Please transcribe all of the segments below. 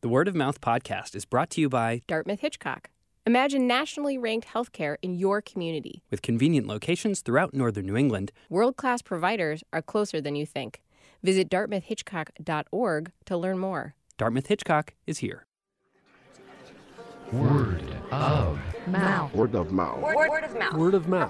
The Word of Mouth podcast is brought to you by Dartmouth Hitchcock. Imagine nationally ranked healthcare in your community. with convenient locations throughout northern New England. World-class providers are closer than you think. Visit dartmouthhitchcock.org to learn more. Dartmouth Hitchcock is here. Word of Mouth. Word of mouth. Word of mouth. Word of mouth.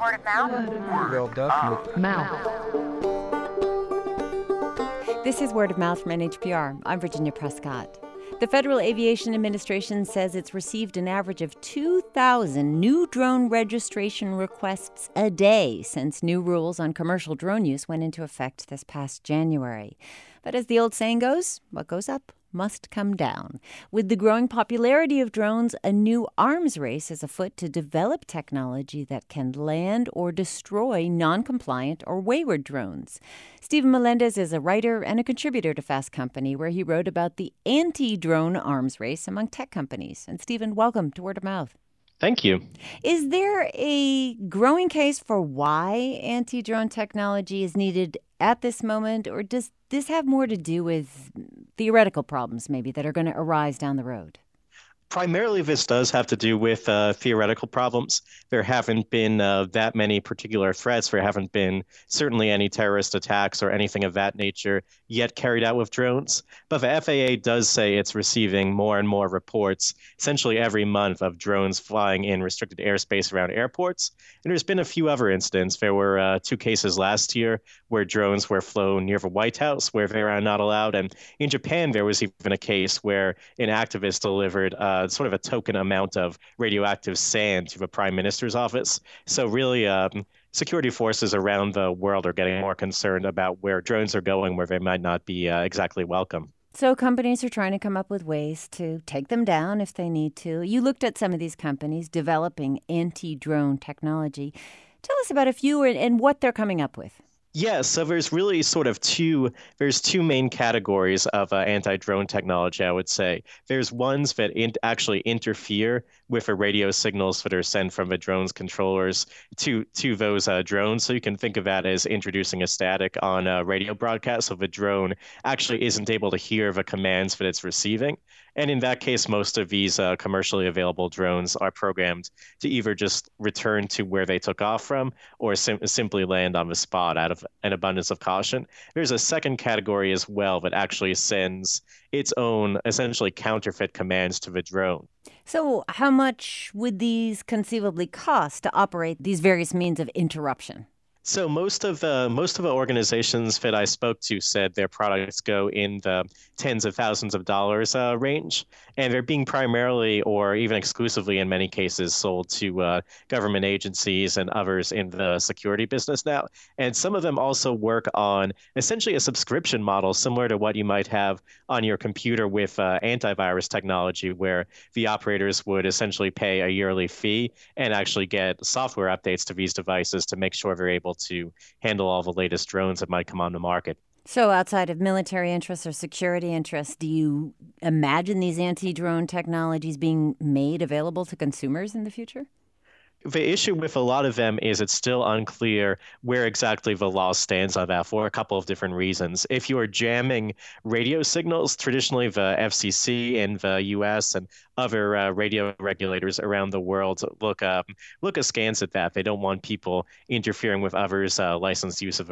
This is Word of Mouth from NHPR. I'm Virginia Prescott. The Federal Aviation Administration says it's received an average of 2,000 new drone registration requests a day since new rules on commercial drone use went into effect this past January. But as the old saying goes, what goes up must come down. With the growing popularity of drones, a new arms race is afoot to develop technology that can land or destroy non-compliant or wayward drones. Stephen Melendez is a writer and a contributor to Fast Company, where he wrote about the anti-drone arms race among tech companies. And Stephen, welcome to Word of Mouth. Thank you. Is there a growing case for why anti-drone technology is needed at this moment, or does this have more to do with theoretical problems maybe that are going to arise down the road? Primarily, this does have to do with theoretical problems. There haven't been that many particular threats. There haven't been certainly any terrorist attacks or anything of that nature yet carried out with drones. But the FAA does say it's receiving more and more reports, essentially every month, of drones flying in restricted airspace around airports. And there's been a few other incidents. There were 2 cases last year where drones were flown near the White House, where they are not allowed. And in Japan, there was even a case where an activist delivered sort of a token amount of radioactive sand to the prime minister's office. So really, security forces around the world are getting more concerned about where drones are going, where they might not be exactly welcome. So companies are trying to come up with ways to take them down if they need to. You looked at some of these companies developing anti-drone technology. Tell us about a few and what they're coming up with. Yeah, so there's really sort of two main categories of anti-drone technology, I would say. There's ones that actually interfere with the radio signals that are sent from the drone's controllers to those drones. So you can think of that as introducing a static on a radio broadcast, so the drone actually isn't able to hear the commands that it's receiving. And in that case, most of these commercially available drones are programmed to either just return to where they took off from or simply land on the spot out of an abundance of caution. There's a second category as well that actually sends its own essentially counterfeit commands to the drone. So how much would these conceivably cost to operate these various means of interruption? So most of the organizations that I spoke to said their products go in the tens of thousands of dollars range, and they're being primarily or even exclusively in many cases sold to government agencies and others in the security business now. And some of them also work on essentially a subscription model similar to what you might have on your computer with antivirus technology, where the operators would essentially pay a yearly fee and actually get software updates to these devices to make sure they're able to handle all the latest drones that might come on the market. So outside of military interests or security interests, do you imagine these anti-drone technologies being made available to consumers in the future? The issue with a lot of them is it's still unclear where exactly the law stands on that for a couple of different reasons. If you are jamming radio signals, traditionally the FCC in the U.S. and other radio regulators around the world look askance at that. They don't want people interfering with others' licensed use of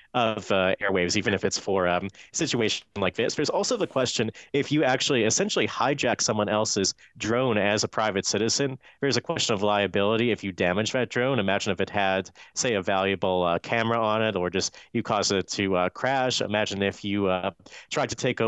airwaves, even if it's for a situation like this. There's also the question, if you actually essentially hijack someone else's drone as a private citizen, there's a question of liability if you damage that drone. Imagine if it had, say, a valuable camera on it, or just you caused it to crash. Imagine if you tried to take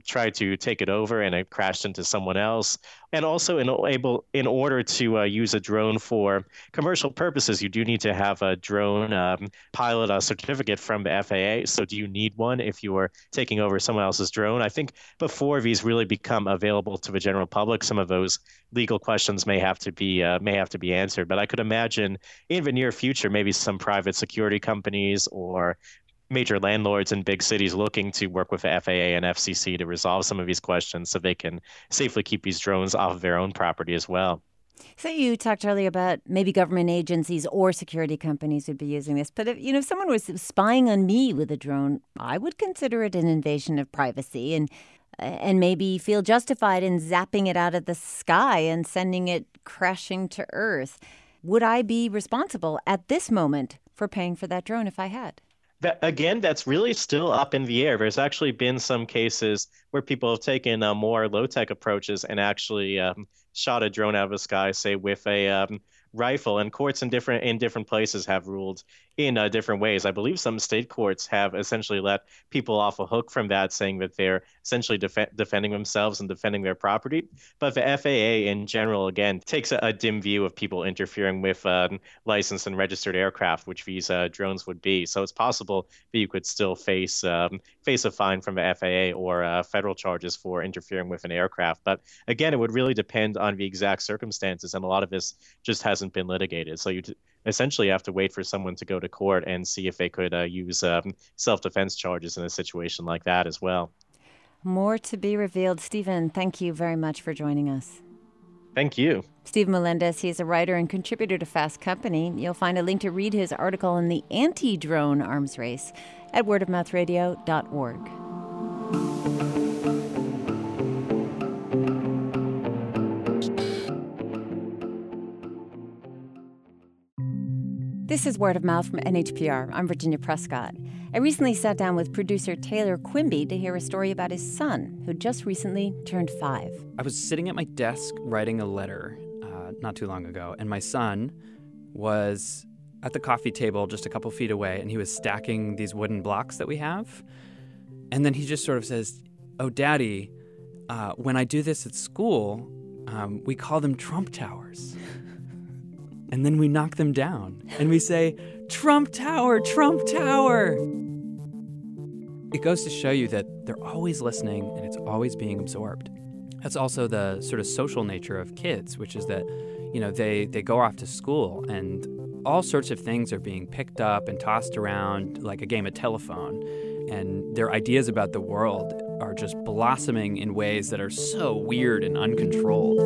it over and it crashed into someone else. And also, in order to use a drone for commercial purposes, you do need to have a drone pilot certificate from the FAA. So do you need one if you are taking over someone else's drone? I think before these really become available to the general public, some of those legal questions may have to be answered. But I could imagine in the near future, maybe some private security companies or major landlords in big cities looking to work with the FAA and FCC to resolve some of these questions so they can safely keep these drones off of their own property as well. So you talked earlier about maybe government agencies or security companies would be using this. But if someone was spying on me with a drone, I would consider it an invasion of privacy. And and maybe feel justified in zapping it out of the sky and sending it crashing to Earth. Would I be responsible at this moment for paying for that drone if I had? Again, that's really still up in the air. There's actually been some cases where people have taken more low-tech approaches and actually shot a drone out of the sky, say with a rifle. And courts in different places have ruled in different ways. I believe some state courts have essentially let people off a hook from that, saying that they're essentially defending themselves and defending their property. But the FAA in general, again, takes a dim view of people interfering with licensed and registered aircraft, which these drones would be. So it's possible that you could still face a fine from the FAA or federal charges for interfering with an aircraft. But again, it would really depend on the exact circumstances, and a lot of this just hasn't been litigated. So you essentially have to wait for someone to go to court and see if they could use self-defense charges in a situation like that as well. More to be revealed. Stephen, thank you very much for joining us. Thank you. Steve Melendez, he's a writer and contributor to Fast Company. You'll find a link to read his article on the anti-drone arms race at wordofmouthradio.org. This is Word of Mouth from NHPR. I'm Virginia Prescott. I recently sat down with producer Taylor Quimby to hear a story about his son, who just recently turned 5. I was sitting at my desk writing a letter not too long ago, and my son was at the coffee table just a couple feet away, and he was stacking these wooden blocks that we have. And then he just sort of says, "Oh, Daddy, when I do this at school, we call them Trump Towers." And then we knock them down, and we say, "Trump Tower, Trump Tower." It goes to show you that they're always listening, and it's always being absorbed. That's also the sort of social nature of kids, which is that, they go off to school, and all sorts of things are being picked up and tossed around like a game of telephone. And their ideas about the world are just blossoming in ways that are so weird and uncontrolled.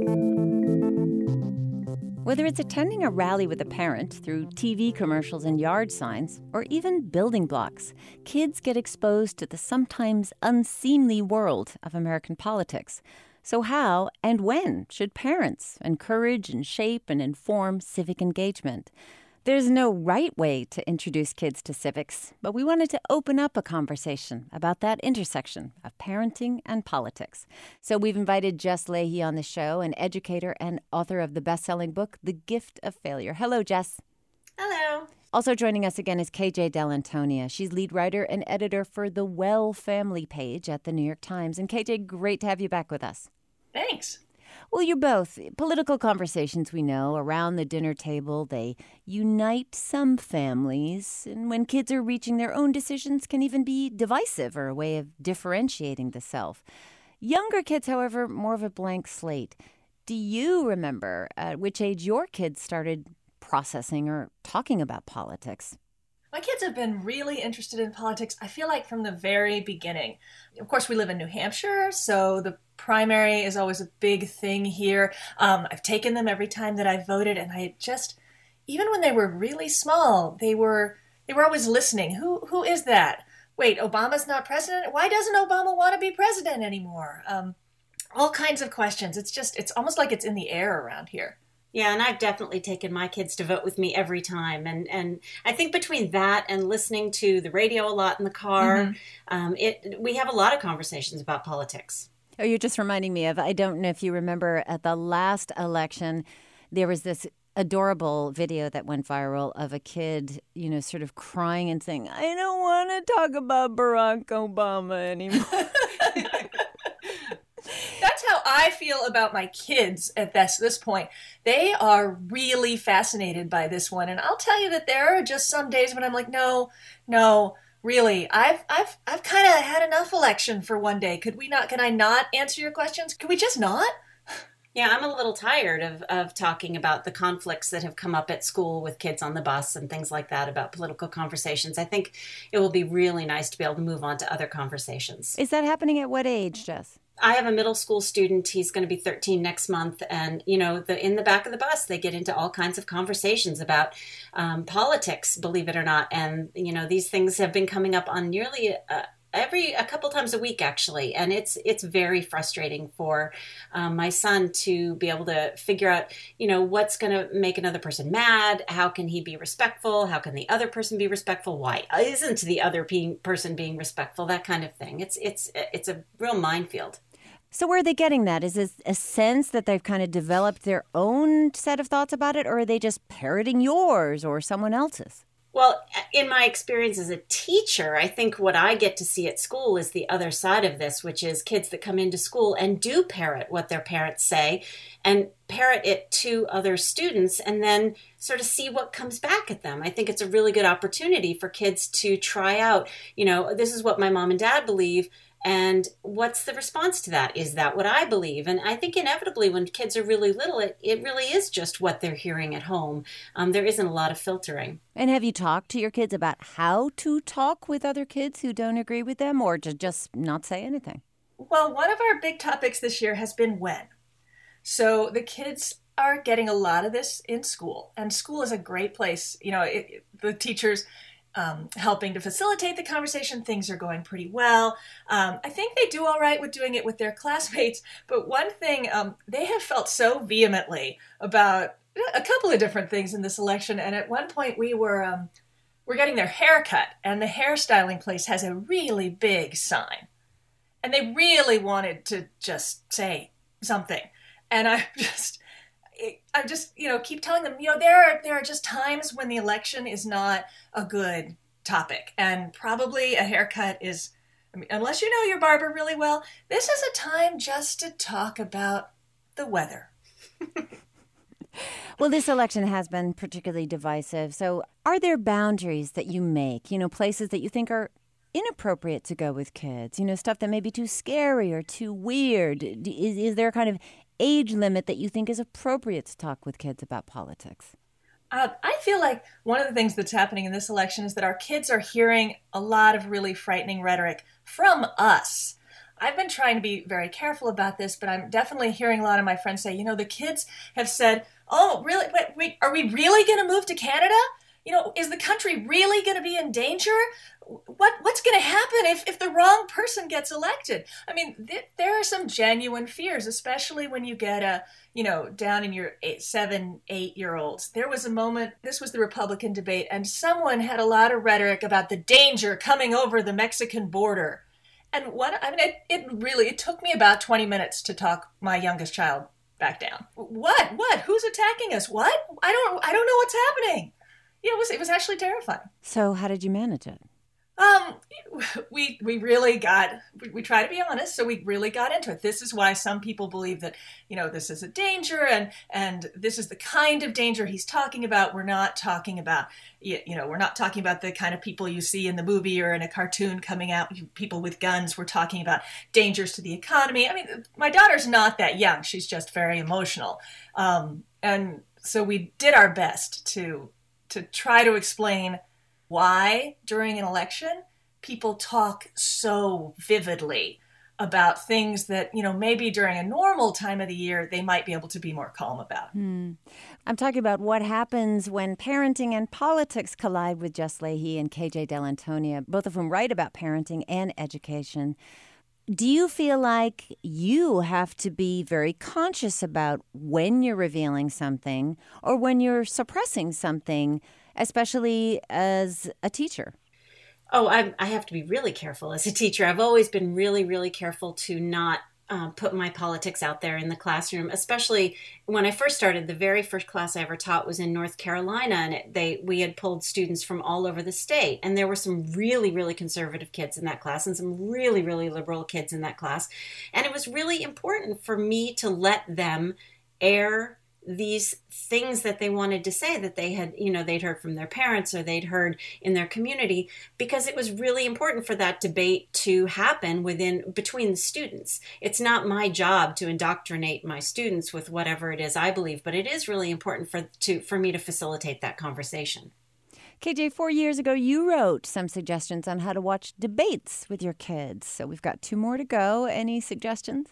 Whether it's attending a rally with a parent through TV commercials and yard signs, or even building blocks, kids get exposed to the sometimes unseemly world of American politics. So how and when should parents encourage and shape and inform civic engagement? There's no right way to introduce kids to civics, but we wanted to open up a conversation about that intersection of parenting and politics. So we've invited Jess Leahy on the show, an educator and author of the best-selling book, The Gift of Failure. Hello, Jess. Hello. Also joining us again is KJ Dell'Antonia. She's lead writer and editor for the Well Family page at the New York Times. And KJ, great to have you back with us. Thanks. Well, you're both. Political conversations, we know, around the dinner table, they unite some families. And when kids are reaching their own decisions, can even be divisive or a way of differentiating the self. Younger kids, however, more of a blank slate. Do you remember at which age your kids started processing or talking about politics? My kids have been really interested in politics, I feel like, from the very beginning. Of course, we live in New Hampshire, so the primary is always a big thing here. I've taken them every time that I voted, and I just, even when they were really small, they were always listening. Who is that? Wait, Obama's not president? Why doesn't Obama want to be president anymore? All kinds of questions. It's almost like it's in the air around here. Yeah, and I've definitely taken my kids to vote with me every time. And I think between that and listening to the radio a lot in the car, we have a lot of conversations about politics. Oh, you're just reminding me of, I don't know if you remember at the last election, there was this adorable video that went viral of a kid, sort of crying and saying, "I don't want to talk about Barack Obama anymore." That's how I feel about my kids at this point. They are really fascinated by this one. And I'll tell you that there are just some days when I'm like, no, really, I've kind of had enough election for one day. Can I not answer your questions? Can we just not? Yeah, I'm a little tired of talking about the conflicts that have come up at school with kids on the bus and things like that about political conversations. I think it will be really nice to be able to move on to other conversations. Is that happening at what age, Jess? I have a middle school student. He's going to be 13 next month. And, in the back of the bus, they get into all kinds of conversations about politics, believe it or not. And, these things have been coming up on nearly a couple times a week, actually. And it's very frustrating for my son to be able to figure out, what's going to make another person mad. How can he be respectful? How can the other person be respectful? Why isn't the other person being respectful? That kind of thing. It's a real minefield. So where are they getting that? Is this a sense that they've kind of developed their own set of thoughts about it, or are they just parroting yours or someone else's? Well, in my experience as a teacher, I think what I get to see at school is the other side of this, which is kids that come into school and do parrot what their parents say and parrot it to other students and then sort of see what comes back at them. I think it's a really good opportunity for kids to try out, this is what my mom and dad believe. And what's the response to that? Is that what I believe? And I think inevitably when kids are really little, it really is just what they're hearing at home. There isn't a lot of filtering. And have you talked to your kids about how to talk with other kids who don't agree with them, or to just not say anything? Well, one of our big topics this year has been when. So the kids are getting a lot of this in school, and school is a great place. The teachers helping to facilitate the conversation. Things are going pretty well. I think they do all right with doing it with their classmates. But one thing, they have felt so vehemently about a couple of different things in this election. And at one point we're getting their hair cut, and the hairstyling place has a really big sign. And they really wanted to just say something. And I just keep telling them, there are just times when the election is not a good topic. And probably a haircut is, unless you know your barber really well, this is a time just to talk about the weather. Well, this election has been particularly divisive. So are there boundaries that you make, places that you think are inappropriate to go with kids, stuff that may be too scary or too weird? Is there a kind of age limit that you think is appropriate to talk with kids about politics? I feel like one of the things that's happening in this election is that our kids are hearing a lot of really frightening rhetoric from us. I've been trying to be very careful about this, but I'm definitely hearing a lot of my friends say, the kids have said, oh, really? Wait, are we really going to move to Canada? Is the country really going to be in danger? What's going to happen if the wrong person gets elected? There are some genuine fears, especially when you get down in your 7, 8-year-olds. There was a moment, this was the Republican debate, and someone had a lot of rhetoric about the danger coming over the Mexican border. And it took me about 20 minutes to talk my youngest child back down. What? Who's attacking us? What? I don't know what's happening. It was actually terrifying. So how did you manage it? We really we try to be honest, so we really got into it. This is why some people believe that, this is a danger and this is the kind of danger he's talking about. We're not talking about, we're not talking about the kind of people you see in the movie or in a cartoon coming out, people with guns. We're talking about dangers to the economy. My daughter's not that young. She's just very emotional. And so we did our best to try to explain why during an election people talk so vividly about things that, maybe during a normal time of the year they might be able to be more calm about. I'm talking about what happens when parenting and politics collide with Jess Leahy and KJ Dell'Antonia, both of whom write about parenting and education. Do you feel like you have to be very conscious about when you're revealing something or when you're suppressing something, especially as a teacher? Oh, I have to be really careful as a teacher. I've always been really, really careful to not put my politics out there in the classroom, especially when I first started. The very first class I ever taught was in North Carolina, and we had pulled students from all over the state. And there were some really, really conservative kids in that class and some really, really liberal kids in that class. And it was really important for me to let them air these things that they wanted to say that they had, they'd heard from their parents or they'd heard in their community, because it was really important for that debate to happen between the students. It's not my job to indoctrinate my students with whatever it is I believe, but it is really important for me to facilitate that conversation. KJ, 4 years ago, you wrote some suggestions on how to watch debates with your kids. So we've got 2 more to go. Any suggestions?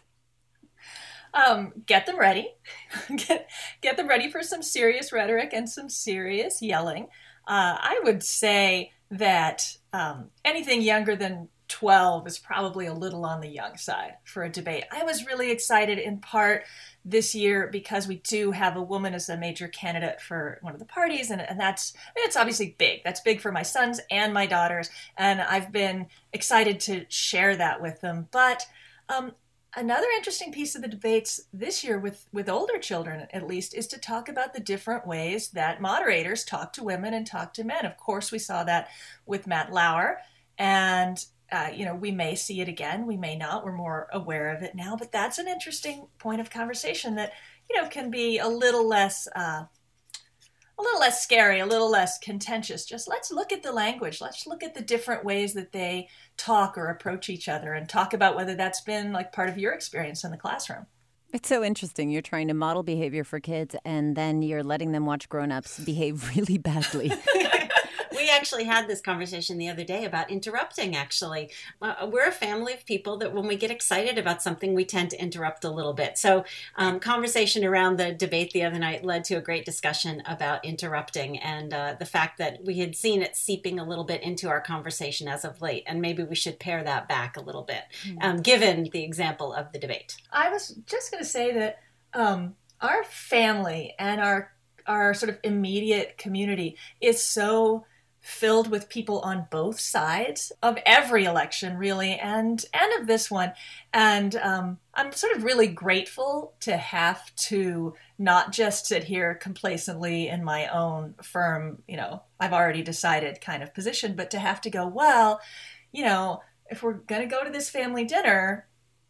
Get them ready. Get them ready for some serious rhetoric and some serious yelling. I would say that anything younger than 12 is probably a little on the young side for a debate. I was really excited in part this year because we do have a woman as a major candidate for one of the parties, and it's obviously big. That's big for my sons and my daughters, and I've been excited to share that with them. But another interesting piece of the debates this year with older children, at least, is to talk about the different ways that moderators talk to women and talk to men. Of course, we saw that with Matt Lauer, and we may see it again, we may not. We're more aware of it now, but that's an interesting point of conversation that, can be a little less scary, a little less contentious. Just let's look at the language. Let's look at the different ways that they talk or approach each other and talk about whether that's been like part of your experience in the classroom. It's so interesting. You're trying to model behavior for kids, and then you're letting them watch grown-ups behave really badly. We actually had this conversation the other day about interrupting, actually. We're a family of people that when we get excited about something, we tend to interrupt a little bit. So conversation around the debate the other night led to a great discussion about interrupting and the fact that we had seen it seeping a little bit into our conversation as of late. And maybe we should pare that back a little bit, given the example of the debate. I was just going to say that our family and our sort of immediate community is so filled with people on both sides of every election, really, and of this one. And I'm sort of really grateful to have to not just sit here complacently in my own firm, I've already decided kind of position, but to have to go, well, if we're going to go to this family dinner,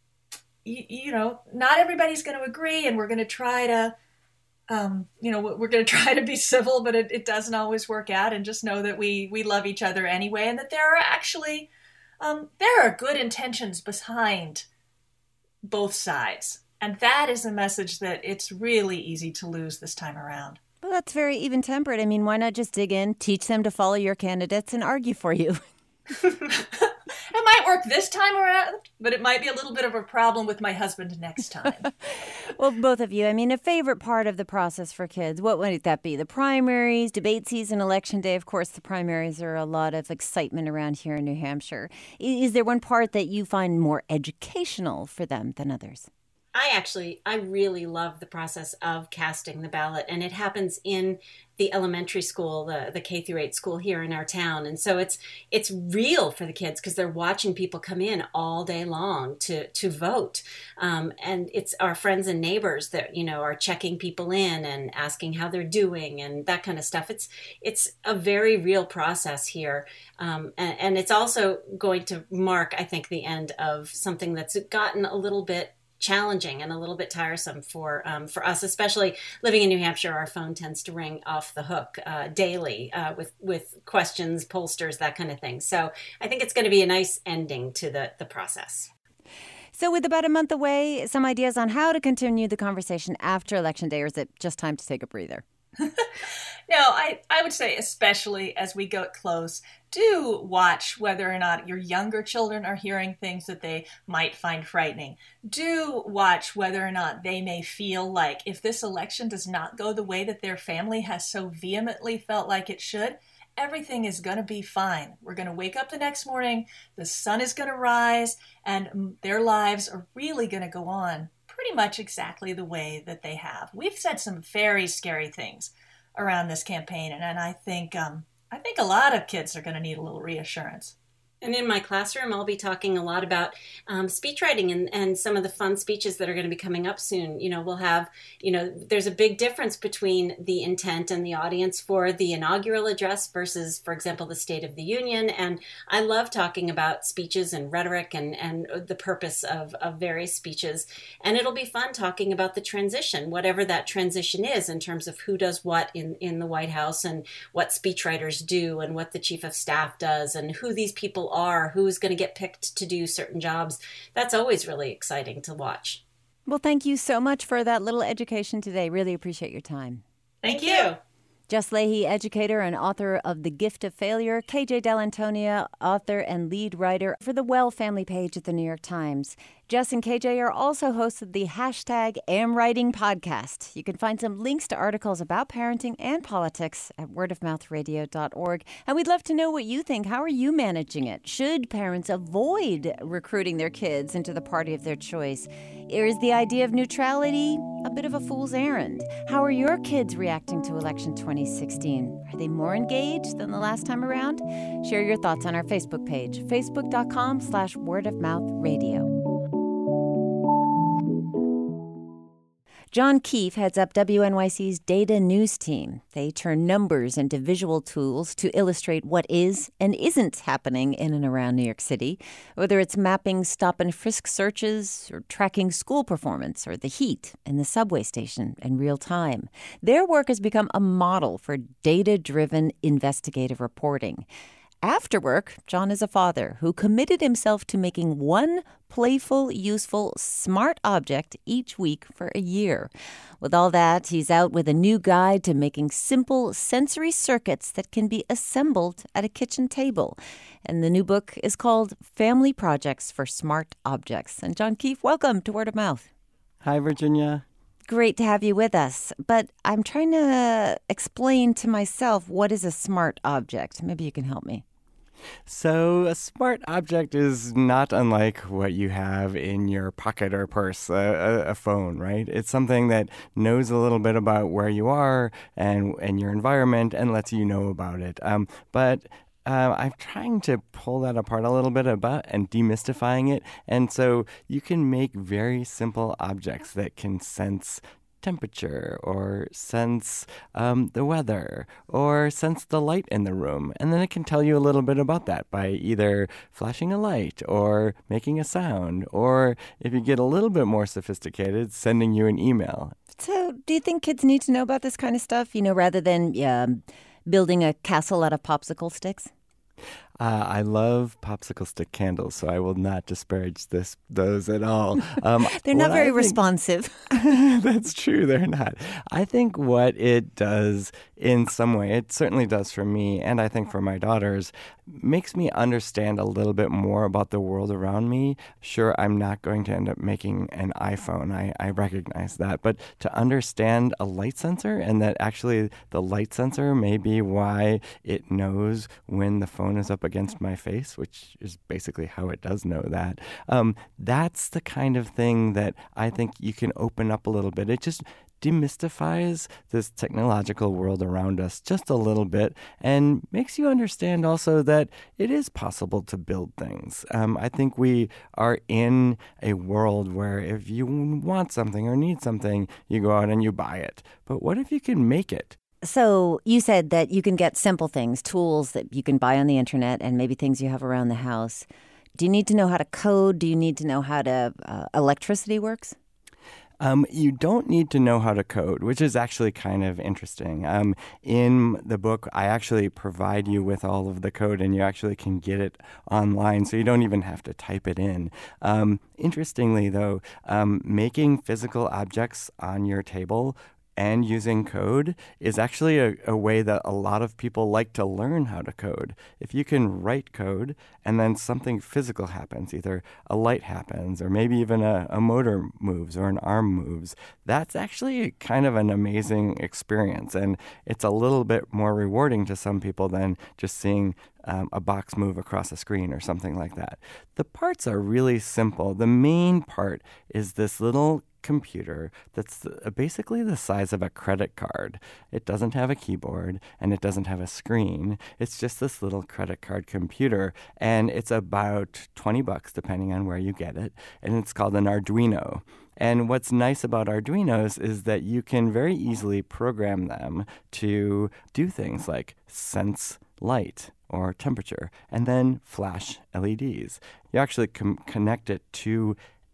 not everybody's going to agree, and we're going to try to we're going to try to be civil, but it doesn't always work out. And just know that we love each other anyway, and that there are actually there are good intentions behind both sides. And that is a message that it's really easy to lose this time around. Well, that's very even-tempered. I mean, why not just dig in, teach them to follow your candidates, and argue for you? It might work this time around, but it might be a little bit of a problem with my husband next time. Well, both of you, I mean, a favorite part of the process for kids, what would that be? The primaries, debate season, election day. Of course, the primaries are a lot of excitement around here in New Hampshire. Is there one part that you find more educational for them than others? I really love the process of casting the ballot, and it happens in the elementary school, the K through 8 school here in our town. And so it's real for the kids because they're watching people come in all day long to vote. And it's our friends and neighbors that, are checking people in and asking how they're doing and that kind of stuff. It's a very real process here. And it's also going to mark, I think, the end of something that's gotten a little bit challenging and a little bit tiresome for us, especially living in New Hampshire. Our phone tends to ring off the hook daily with questions, pollsters, that kind of thing. So I think it's going to be a nice ending to the process. So with about a month away, some ideas on how to continue the conversation after Election Day, or is it just time to take a breather? No, I would say, especially as we get close, do watch whether or not your younger children are hearing things that they might find frightening. Do watch whether or not they may feel like if this election does not go the way that their family has so vehemently felt like it should, everything is going to be fine. We're going to wake up the next morning, the sun is going to rise, and their lives are really going to go on pretty much exactly the way that they have. We've said some very scary things around this campaign, and I think a lot of kids are going to need a little reassurance. And in my classroom, I'll be talking a lot about speech writing and some of the fun speeches that are going to be coming up soon. We'll have, there's a big difference between the intent and the audience for the inaugural address versus, for example, the State of the Union. And I love talking about speeches and rhetoric and the purpose of various speeches. And it'll be fun talking about the transition, whatever that transition is, in terms of who does what in the White House and what speechwriters do and what the chief of staff does and who these people are, who's going to get picked to do certain jobs. That's always really exciting to watch. Well, thank you so much for that little education today. Really appreciate your time. Thank you. Jess Leahy, educator and author of The Gift of Failure. KJ Dell'Antonia, author and lead writer for the Well family page at the New York Times. Jess and KJ are also hosts of the #AmWriting podcast. You can find some links to articles about parenting and politics at wordofmouthradio.org. And we'd love to know what you think. How are you managing it? Should parents avoid recruiting their kids into the party of their choice? Or is the idea of neutrality a bit of a fool's errand? How are your kids reacting to election 2016? Are they more engaged than the last time around? Share your thoughts on our Facebook page, facebook.com/wordofmouthradio. John Keefe heads up WNYC's data news team. They turn numbers into visual tools to illustrate what is and isn't happening in and around New York City, whether it's mapping stop and frisk searches or tracking school performance or the heat in the subway station in real time. Their work has become a model for data-driven investigative reporting. After work, John is a father who committed himself to making one playful, useful, smart object each week for a year. With all that, he's out with a new guide to making simple sensory circuits that can be assembled at a kitchen table. And the new book is called Family Projects for Smart Objects. And John Keefe, welcome to Word of Mouth. Hi, Virginia. Great to have you with us. But I'm trying to explain to myself what is a smart object. Maybe you can help me. So a smart object is not unlike what you have in your pocket or purse, a phone, right? It's something that knows a little bit about where you are and your environment and lets you know about it. But I'm trying to pull that apart a little bit and demystifying it. And so you can make very simple objects that can sense temperature or sense the weather or sense the light in the room. And then it can tell you a little bit about that by either flashing a light or making a sound, or if you get a little bit more sophisticated, sending you an email. So do you think kids need to know about this kind of stuff, rather than building a castle out of popsicle sticks? I love popsicle stick candles, so I will not disparage those at all. They're not very responsive. That's true, they're not. I think what it does in some way, it certainly does for me, and I think for my daughters, makes me understand a little bit more about the world around me. Sure, I'm not going to end up making an iPhone. I recognize that. But to understand a light sensor, and that actually the light sensor may be why it knows when the phone is up against my face, which is basically how it does know that. That's the kind of thing that I think you can open up a little bit. It just demystifies this technological world around us just a little bit and makes you understand also that it is possible to build things. I think we are in a world where if you want something or need something, you go out and you buy it. But what if you can make it? So you said that you can get simple things, tools that you can buy on the internet and maybe things you have around the house. Do you need to know how to code? Do you need to know how to electricity works? You don't need to know how to code, which is actually kind of interesting. In the book, I actually provide you with all of the code, and you actually can get it online, so you don't even have to type it in. Interestingly, though, making physical objects on your table and using code is actually a way that a lot of people like to learn how to code. If you can write code and then something physical happens, either a light happens or maybe even a motor moves or an arm moves, that's actually kind of an amazing experience. And it's a little bit more rewarding to some people than just seeing a box move across a screen or something like that. The parts are really simple. The main part is this little computer that's basically the size of a credit card. It doesn't have a keyboard and it doesn't have a screen. It's just this little credit card computer, and it's about $20 depending on where you get it, and it's called an Arduino. And what's nice about Arduinos is that you can very easily program them to do things like sense light or temperature and then flash LEDs. You actually connect it to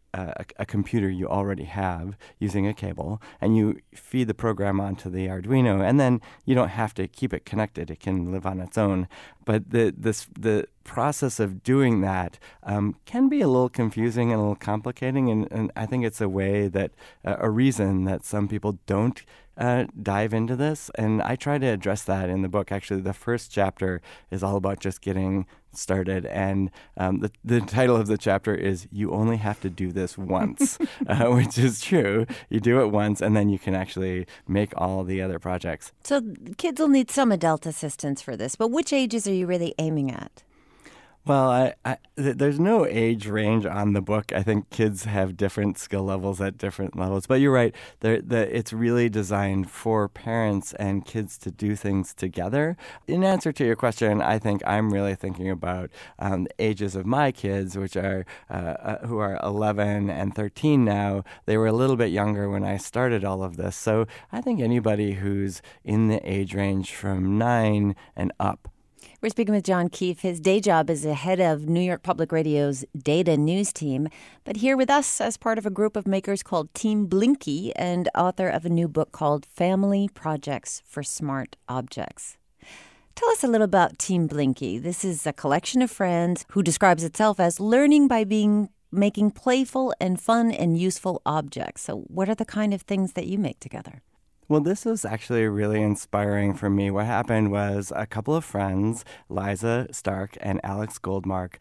a computer you already have using a cable, and you feed the program onto the Arduino, and then you don't have to keep it connected. It can live on its own. But the process of doing that can be a little confusing and a little complicating, and I think it's a way that a reason that some people don't dive into this, and I try to address that in the book. Actually, the first chapter is all about just getting started, and the title of the chapter is "You Only Have to Do This Once," which is true. You do it once, and then you can actually make all the other projects. So kids will need some adult assistance for this, but which ages are you really aiming at? Well, there's no age range on the book. I think kids have different skill levels at different levels. But you're right. It's really designed for parents and kids to do things together. In answer to your question, I think I'm really thinking about the ages of my kids, which are who are 11 and 13 now. They were a little bit younger when I started all of this. So I think anybody who's in the age range from 9 and up. We're speaking with John Keefe. His day job is the head of New York Public Radio's data news team, but here with us as part of a group of makers called Team Blinky and author of a new book called Family Projects for Smart Objects. Tell us a little about Team Blinky. This is a collection of friends who describes itself as learning by making playful and fun and useful objects. So what are the kind of things that you make together? Well, this was actually really inspiring for me. What happened was a couple of friends, Liza Stark and Alex Goldmark,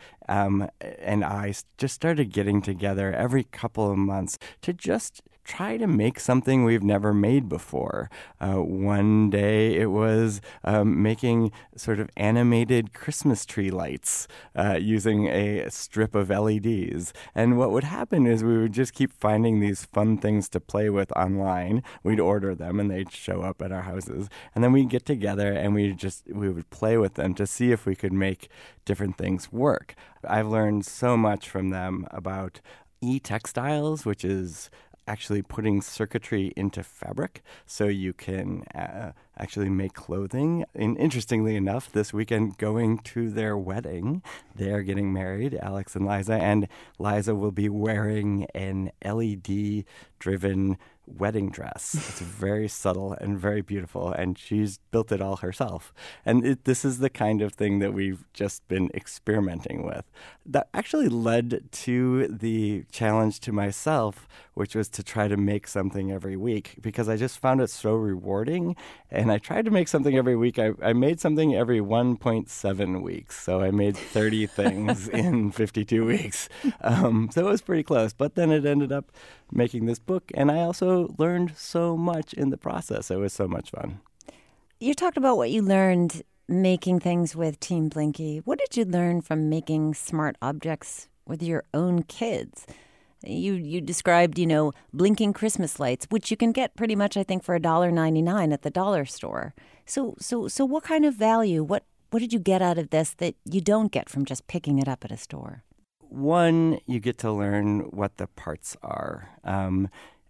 and I just started getting together every couple of months to just try to make something we've never made before. One day it was making sort of animated Christmas tree lights using a strip of LEDs. And what would happen is we would just keep finding these fun things to play with online. We'd order them and they'd show up at our houses. And then we'd get together and we would play with them to see if we could make different things work. I've learned so much from them about e-textiles, which is actually putting circuitry into fabric so you can actually make clothing. And interestingly enough, this weekend going to their wedding, they're getting married, Alex and Liza, and Liza will be wearing an LED-driven wedding dress. It's very subtle and very beautiful, and she's built it all herself. And this is the kind of thing that we've just been experimenting with. That actually led to the challenge to myself, which was to try to make something every week, because I just found it so rewarding. And I tried to make something every week. I made something every 1.7 weeks. So I made 30 things in 52 weeks. So it was pretty close. But then it ended up making this book. And I also learned so much in the process. It was so much fun. You talked about what you learned making things with Team Blinky. What did you learn from making smart objects with your own kids? You described, blinking Christmas lights, which you can get pretty much, I think, for $1.99 at the dollar store. So what kind of value, what did you get out of this that you don't get from just picking it up at a store? One, you get to learn what the parts are. And,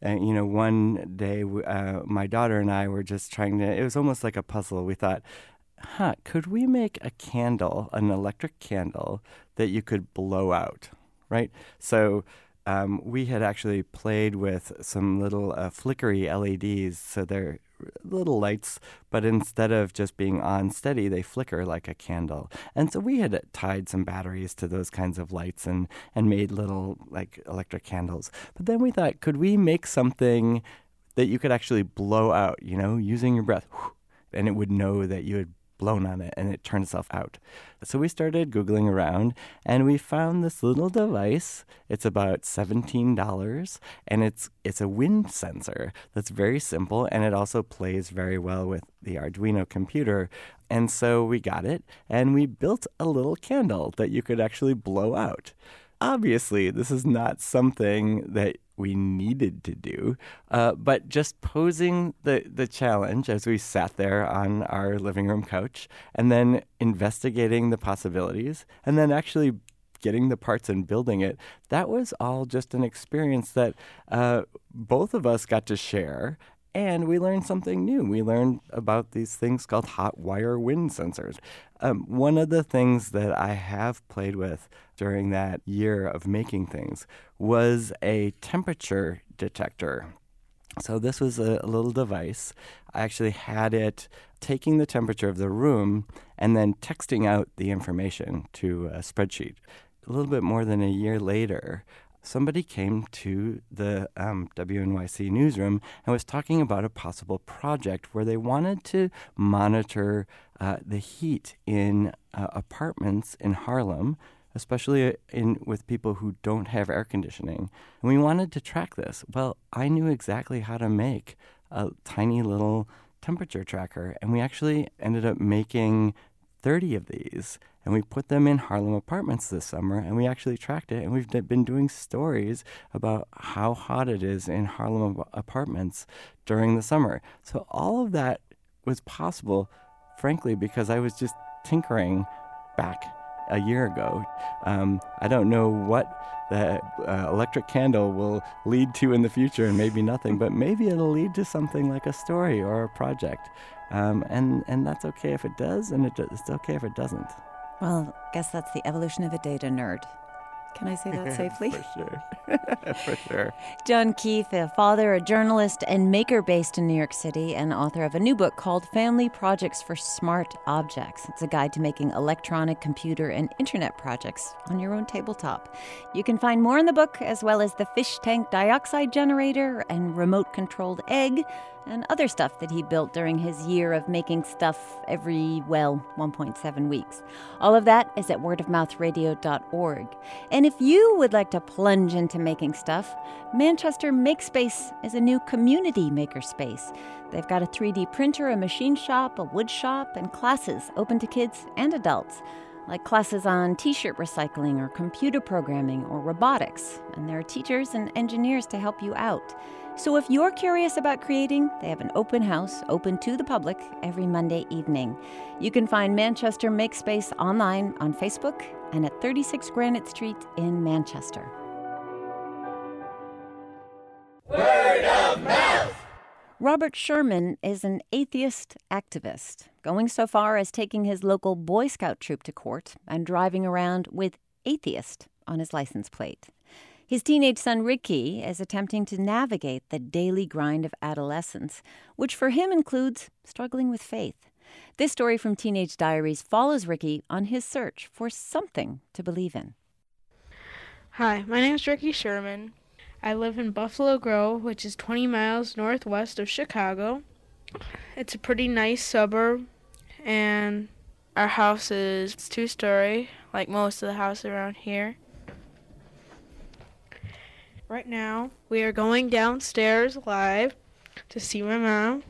one day my daughter and I were just it was almost like a puzzle. We thought, could we make a candle, an electric candle, that you could blow out, right? So we had actually played with some little flickery LEDs, so they're little lights, but instead of just being on steady, they flicker like a candle. And so we had tied some batteries to those kinds of lights and made little like electric candles. But then we thought, could we make something that you could actually blow out, using your breath, and it would know that you had blown on it and it turned itself out. So we started Googling around and we found this little device. It's about $17 and it's a wind sensor that's very simple, and it also plays very well with the Arduino computer. And so we got it and we built a little candle that you could actually blow out. Obviously, this is not something that we needed to do, but just posing the challenge as we sat there on our living room couch and then investigating the possibilities and then actually getting the parts and building it, that was all just an experience that both of us got to share. And we learned something new. We learned about these things called hot wire wind sensors. One of the things that I have played with during that year of making things was a temperature detector. So this was a little device. I actually had it taking the temperature of the room and then texting out the information to a spreadsheet. A little bit more than a year later, somebody came to the WNYC newsroom and was talking about a possible project where they wanted to monitor the heat in apartments in Harlem, especially with people who don't have air conditioning. And we wanted to track this. Well, I knew exactly how to make a tiny little temperature tracker, and we actually ended up making 30 of these, and we put them in Harlem apartments this summer, and we actually tracked it, and we've been doing stories about how hot it is in Harlem apartments during the summer. So all of that was possible, frankly, because I was just tinkering back a year ago. I don't know what the electric candle will lead to in the future, and maybe nothing, but maybe it'll lead to something like a story or a project. And that's okay if it does, and it's okay if it doesn't. Well, I guess that's the evolution of a data nerd. Can I say that safely? For sure. For sure. John Keefe, a father, a journalist, and maker based in New York City, and author of a new book called Family Projects for Smart Objects. It's a guide to making electronic, computer, and internet projects on your own tabletop. You can find more in the book, as well as the fish tank dioxide generator and remote-controlled egg, and other stuff that he built during his year of making stuff every, 1.7 weeks. All of that is at wordofmouthradio.org. And if you would like to plunge into making stuff, Manchester Makespace is a new community makerspace. They've got a 3D printer, a machine shop, a wood shop, and classes open to kids and adults, like classes on t-shirt recycling or computer programming or robotics. And there are teachers and engineers to help you out. So if you're curious about creating, they have an open house open to the public every Monday evening. You can find Manchester Makespace online on Facebook and at 36 Granite Street in Manchester. Word of mouth! Robert Sherman is an atheist activist, going so far as taking his local Boy Scout troop to court and driving around with atheist on his license plate. His teenage son, Ricky, is attempting to navigate the daily grind of adolescence, which for him includes struggling with faith. This story from Teenage Diaries follows Ricky on his search for something to believe in. Hi, my name is Ricky Sherman. I live in Buffalo Grove, which is 20 miles northwest of Chicago. It's a pretty nice suburb, and our house is 2-story, like most of the houses around here. Right now, we are going downstairs live to see my mom.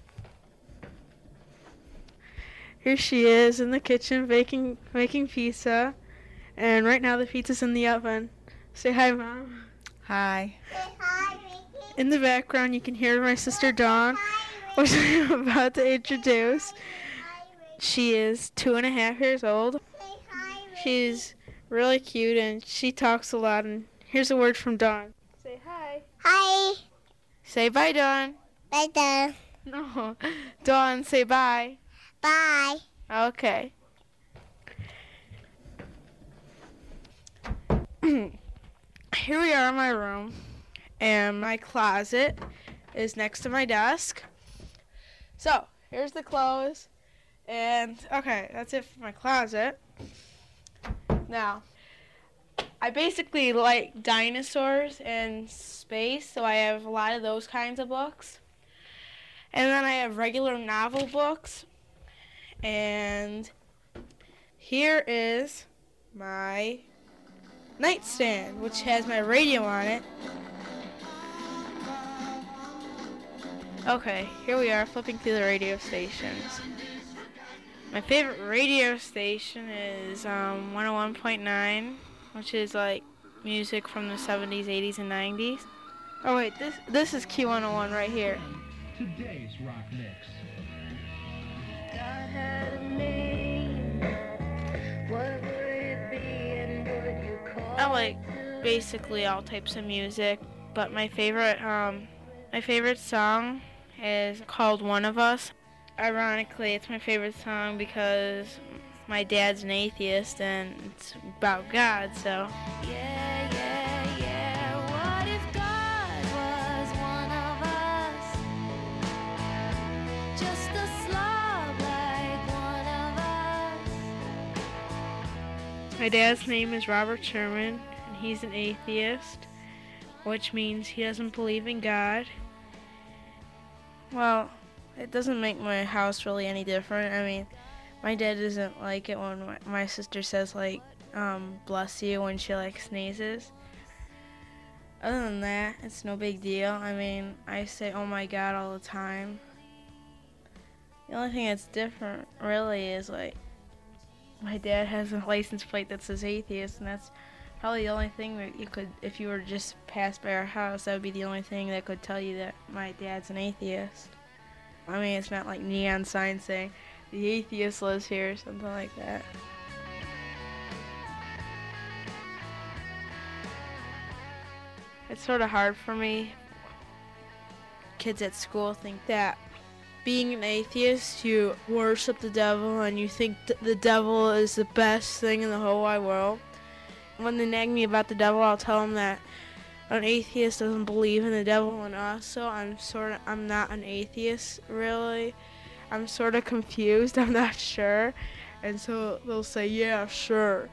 Here she is in the kitchen making pizza, and right now the pizza's in the oven. Say hi, Mom. Hi. Say hi, Ricky. In the background, you can hear my sister Dawn, which I'm about to introduce. She is 2.5 years old. Say hi, Ricky. She's really cute, and she talks a lot, and here's a word from Dawn. Say hi. Hi. Say bye, Dawn. Bye, Dawn. No. Dawn, say bye. Bye. Okay. Here we are in my room, and my closet is next to my desk. So, here's the clothes, and okay, that's it for my closet. Now, I basically like dinosaurs and space, so I have a lot of those kinds of books. And then I have regular novel books. And here is my nightstand, which has my radio on it. Okay, here we are flipping through the radio stations. My favorite radio station is 101.9, which is like music from the 70s, 80s, and 90s. Oh wait, this is Q101 right here. Today's Rock Mix. I like basically all types of music, but my favorite song is called One of Us. Ironically, it's my favorite song because my dad's an atheist and it's about God, so. Yeah, yeah, yeah. What if God was one of us? My dad's name is Robert Sherman, and he's an atheist, which means he doesn't believe in God. Well, it doesn't make my house really any different. I mean, my dad doesn't like it when my sister says, like, bless you when she, like, sneezes. Other than that, it's no big deal. I mean, I say, oh my God, all the time. The only thing that's different, really, is, like, my dad has a license plate that says atheist, and that's probably the only thing that you could, if you were just passed by our house, that would be the only thing that could tell you that my dad's an atheist. I mean, it's not like neon signs saying, the atheist lives here, or something like that. It's sort of hard for me. Kids at school think that being an atheist, you worship the devil and you think the devil is the best thing in the whole wide world. When they nag me about the devil, I'll tell them that an atheist doesn't believe in the devil and us, so I'm not an atheist, really. I'm sort of confused, I'm not sure. And so they'll say, yeah, sure.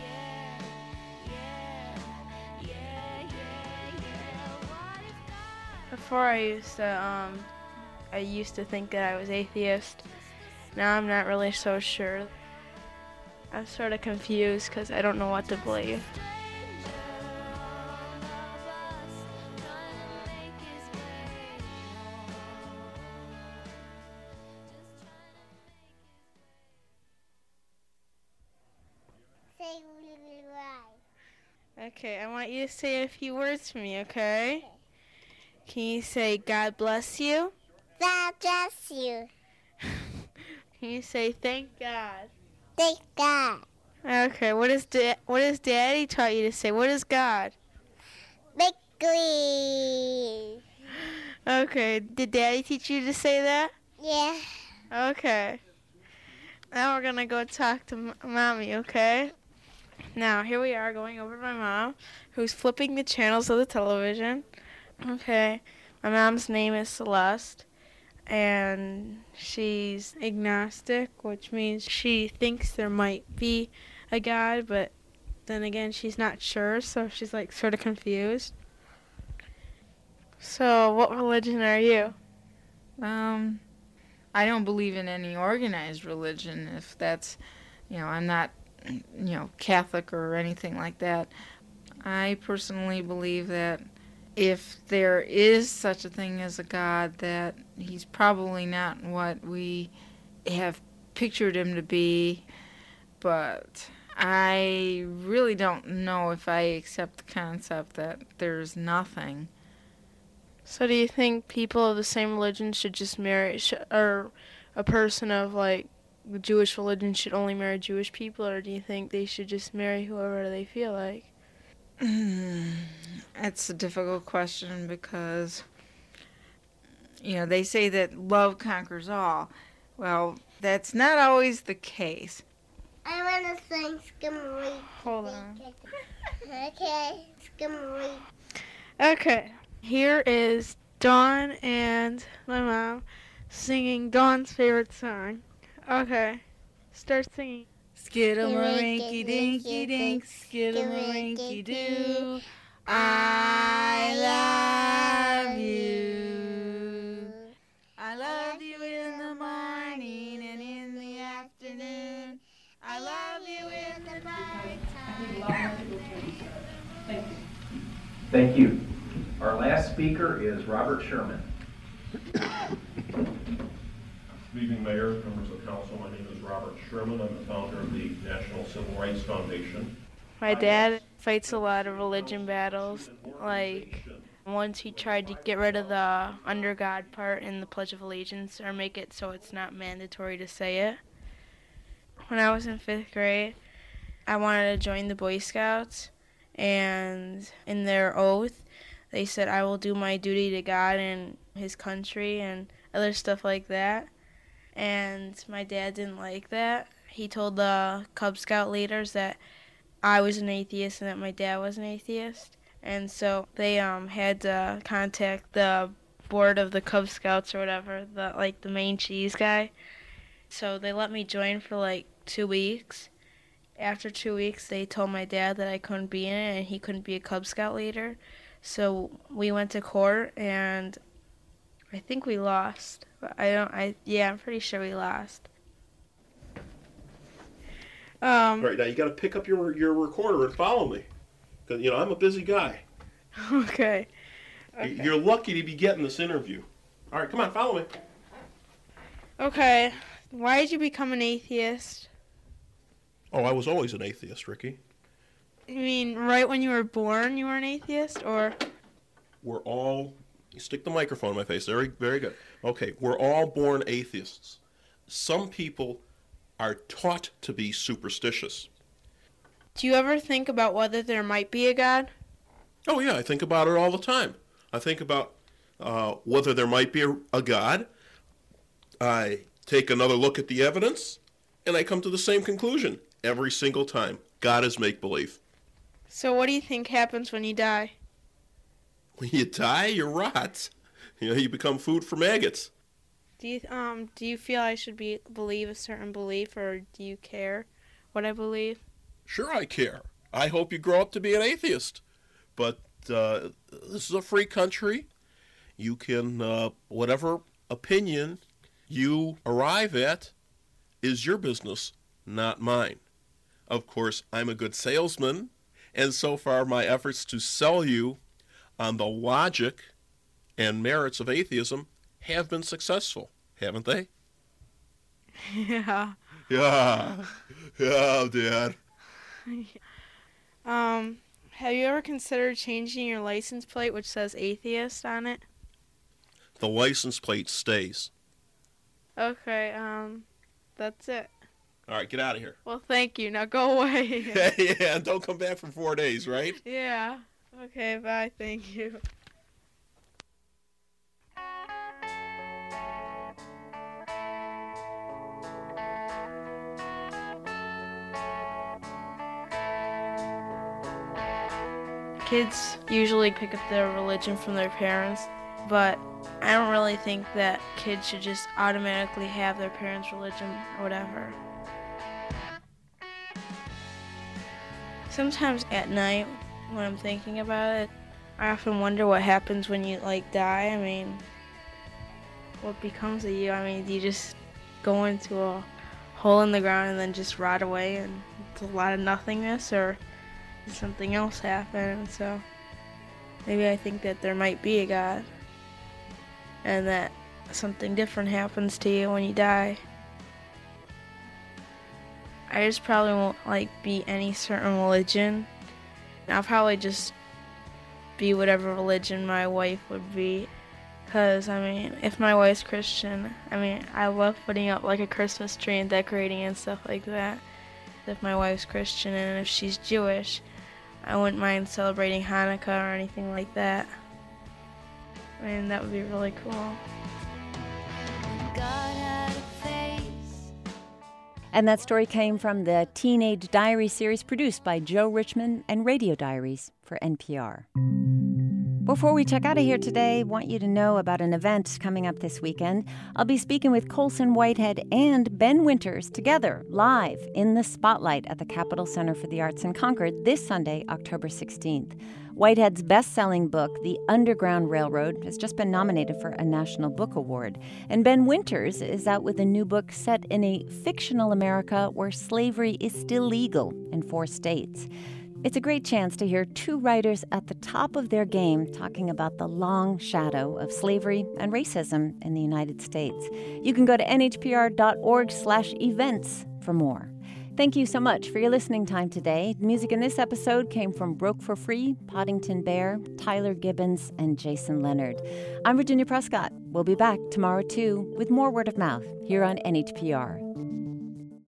Before I used to think that I was atheist. Now I'm not really so sure. I'm sort of confused because I don't know what to believe. Say right. Okay, I want you to say a few words for me, okay? Can you say, God bless you? God bless you. Can you say, thank God? Thank God. Okay, what does Daddy taught you to say? What is God? Big green. Okay, did Daddy teach you to say that? Yeah. Okay. Now we're going to go talk to Mommy, okay? Now, here we are going over to my mom, who's flipping the channels of the television. Okay, my mom's name is Celeste, and she's agnostic, which means she thinks there might be a God, but then again, she's not sure, so she's like sort of confused. So, what religion are you? I don't believe in any organized religion, if that's, I'm not, Catholic or anything like that. I personally believe that if there is such a thing as a God, that he's probably not what we have pictured him to be, but I really don't know if I accept the concept that there's nothing. So do you think people of the same religion should just marry, or a person of, like, the Jewish religion should only marry Jewish people, or do you think they should just marry whoever they feel like? That's a difficult question because, they say that love conquers all. Well, that's not always the case. I want to sing Skimmery. Hold on. Okay, Skimmery. Okay, here is Dawn and my mom singing Dawn's favorite song. Okay, start singing. Skidamarinky-dinky-dink, skidamarinky-doo, I love you. I love you in the morning and in the afternoon. I love you in the nighttime. Thank you. Our last speaker is Robert Sherman. Good evening, Mayor, members of council. My name is Robert Sherman. I'm the founder of the National Civil Rights Foundation. My dad fights a lot of religion battles. Like, once he tried to get rid of the under God part in the Pledge of Allegiance, or make it so it's not mandatory to say it. When I was in 5th grade, I wanted to join the Boy Scouts, and in their oath, they said, I will do my duty to God and his country and other stuff like that. And my dad didn't like that. He told the Cub Scout leaders that I was an atheist and that my dad was an atheist. And so they had to contact the board of the Cub Scouts or whatever, the main cheese guy. So they let me join for like 2 weeks. after 2 weeks, they told my dad that I couldn't be in it and he couldn't be a Cub Scout leader. So we went to court, and I think we lost. But I'm pretty sure we lost. All right, now you got to pick up your recorder and follow me, because I'm a busy guy. Okay. You're lucky to be getting this interview. All right, come on, follow me. Okay. Why did you become an atheist? Oh, I was always an atheist, Ricky. You mean right when you were born, you were an atheist, or? We're all. You stick the microphone in my face. Very, very good. Okay, we're all born atheists. Some people are taught to be superstitious. Do you ever think about whether there might be a God? Oh, yeah, I think about it all the time. I think about whether there might be a God. I take another look at the evidence, and I come to the same conclusion every single time. God is make-believe. So what do you think happens when you die? When you die, you rot. You become food for maggots. Do you feel I should believe a certain belief, or do you care what I believe? Sure I care. I hope you grow up to be an atheist. But this is a free country. You can, whatever opinion you arrive at is your business, not mine. Of course, I'm a good salesman, and so far my efforts to sell you on the logic and merits of atheism have been successful, haven't they? Yeah. Yeah, Dad. Have you ever considered changing your license plate, which says atheist on it? The license plate stays. Okay, that's it. All right, get out of here. Well, thank you. Now go away. Yeah, don't come back for 4 days, right? Yeah. Okay, bye. Thank you. Kids usually pick up their religion from their parents, but I don't really think that kids should just automatically have their parents' religion or whatever. Sometimes at night, when I'm thinking about it, I often wonder what happens when you, die. I mean, what becomes of you? I mean, do you just go into a hole in the ground and then just rot away and it's a lot of nothingness, or does something else happen? And so maybe I think that there might be a God and that something different happens to you when you die. I just probably won't be any certain religion. I'll probably just be whatever religion my wife would be. Because, if my wife's Christian, I love putting up a Christmas tree and decorating and stuff like that. If my wife's Christian, and if she's Jewish, I wouldn't mind celebrating Hanukkah or anything like that. That would be really cool. And that story came from the Teenage Diary series produced by Joe Richman and Radio Diaries for NPR. Before we check out of here today, I want you to know about an event coming up this weekend. I'll be speaking with Colson Whitehead and Ben Winters together, live in the Spotlight at the Capitol Center for the Arts in Concord this Sunday, October 16th. Whitehead's best-selling book, The Underground Railroad, has just been nominated for a National Book Award. And Ben Winters is out with a new book set in a fictional America where slavery is still legal in 4 states. It's a great chance to hear 2 writers at the top of their game talking about the long shadow of slavery and racism in the United States. You can go to nhpr.org/events for more. Thank you so much for your listening time today. Music in this episode came from Broke for Free, Poddington Bear, Tyler Gibbons, and Jason Leonard. I'm Virginia Prescott. We'll be back tomorrow, too, with more Word of Mouth here on NHPR.